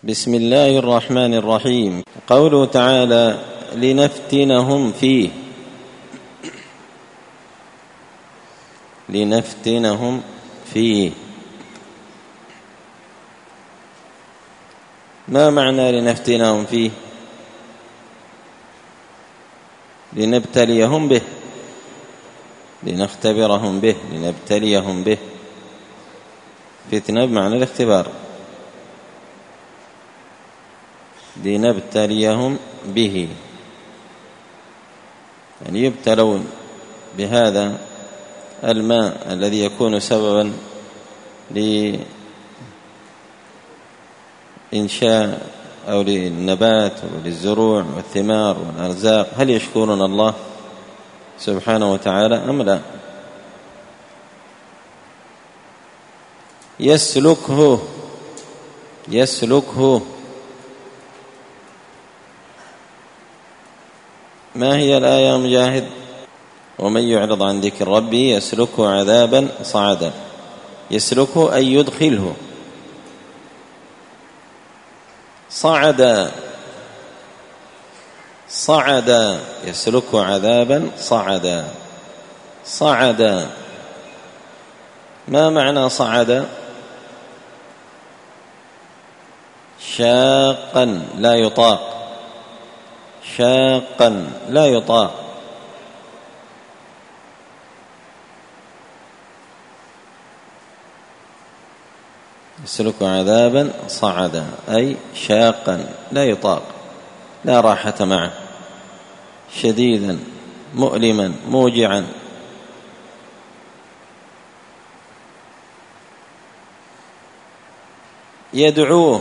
بسم الله الرحمن الرحيم. قوله تعالى: لنفتنهم فيه. لنفتنهم فيه، ما معنى لنفتنهم فيه؟ لنبتليهم به، لنختبرهم به، لنبتليهم به. فتنة بمعنى الاختبار، لنبتليهم به، يعني يبتلون بهذا الماء الذي يكون سببا لإنشاء أو للنبات وللزروع والثمار والأرزاق. هل يشكرون الله سبحانه وتعالى أم لا؟ يسلكه. ما هي الآية يا مجاهد؟ ومن يعرض عن ذكر ربه يسلكه عذابا صعدا. يسلكه أي يدخله. صعدا يسلكه عذابا صعدا. صعدا، ما معنى صعدا؟ شاقا لا يطاق، شاقا لا يطاق. يسلك عذابا صعدا أي شاقا لا يطاق، لا راحة معه، شديدا مؤلما موجعا. يدعوه،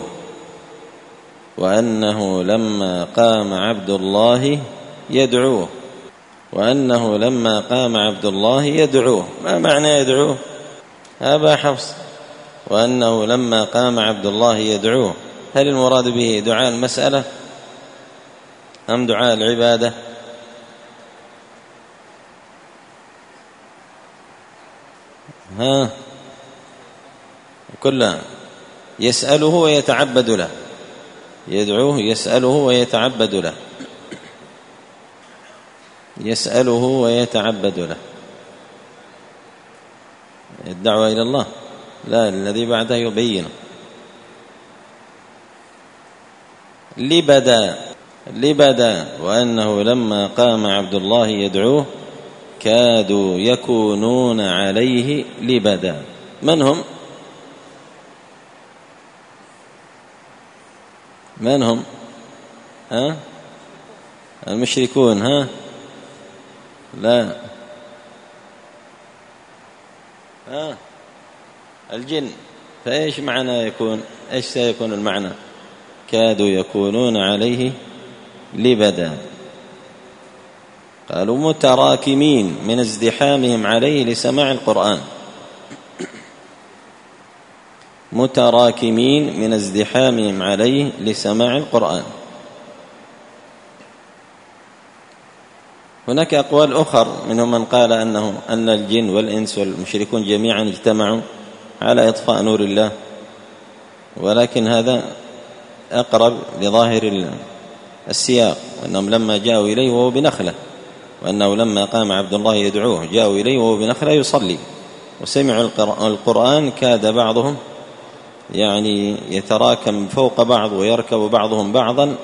وأنه لما قام عبد الله يدعوه، وأنه لما قام عبد الله يدعوه. ما معنى يدعوه؟ أبا حفص، وأنه لما قام عبد الله يدعوه، هل المراد به دعاء المسألة أم دعاء العبادة؟ كلها. يسأله ويتعبد له، يدعوه يسأله ويتعبد له، يسأله ويتعبد له. الدعوة إلى الله، لا الذي بعده يبينه. لبدا وأنه لما قام عبد الله يدعوه كادوا يكونون عليه لبدا. من هم؟ المشركون. لا، الجن. فإيش معنى يكون؟ إيش سيكون المعنى؟ كادوا يكونون عليه لبدا. قالوا متراكمين من ازدحامهم عليه لسماع القرآن. متراكمين من ازدحامهم عليه لسماع القرآن. هناك أقوال أخر، منهم من قال أن الجن والإنس والمشركون جميعا اجتمعوا على إطفاء نور الله، ولكن هذا أقرب لظاهر السياق، وأنهم لما جاءوا إليه وهو بنخلة، وأنه لما قام عبد الله يدعوه جاءوا إليه وهو بنخلة يصلي، وسمعوا القرآن كاد بعضهم يعني يتراكم فوق بعض ويركب بعضهم بعضا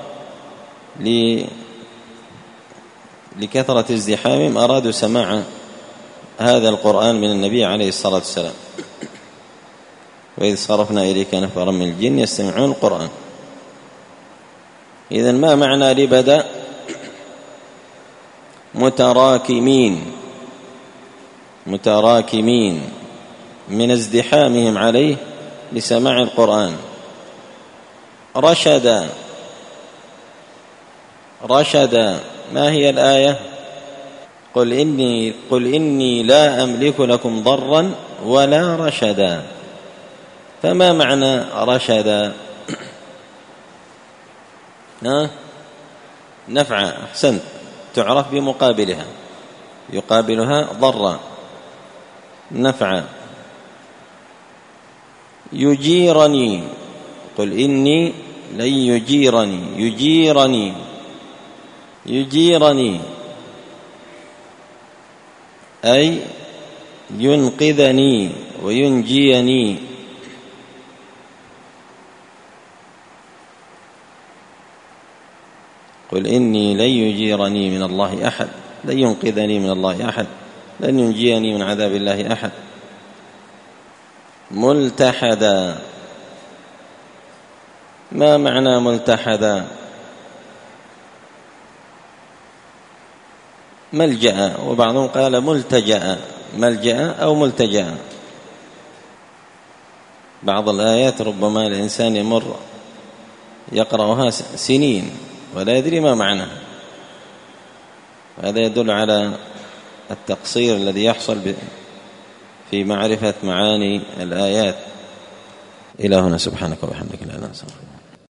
لكثرة ازدحامهم، أرادوا سماع هذا القرآن من النبي عليه الصلاة والسلام. وإذ صرفنا إليك نفرا من الجن يستمعون القرآن. إذن ما معنى لبدا؟ متراكمين من ازدحامهم عليه لسماع القرآن. رشدا، ما هي الآية؟ قل إني لا أملك لكم ضرا ولا رشدا. فما معنى رشدا؟ نفع، أحسنت، تعرف بمقابلها، يقابلها ضرا نفعا. يجيرني، قل إني لن يجيرني أي ينقذني وينجيني. قل إني لن يجيرني من الله أحد، لن ينقذني من الله أحد، لن ينجيني من عذاب الله أحد. ملتحدا، ما معنى ملتحدا؟ ملجأ، وبعضهم قال ملتجأ، ملجأ أو ملتجأ. بعض الآيات ربما الإنسان يمر يقرأها سنين ولا يدري ما معناها، هذا يدل على التقصير الذي يحصل في معرفة معاني الآيات. إلى هنا، سبحانك وبحمدك لا إله إلا أنت.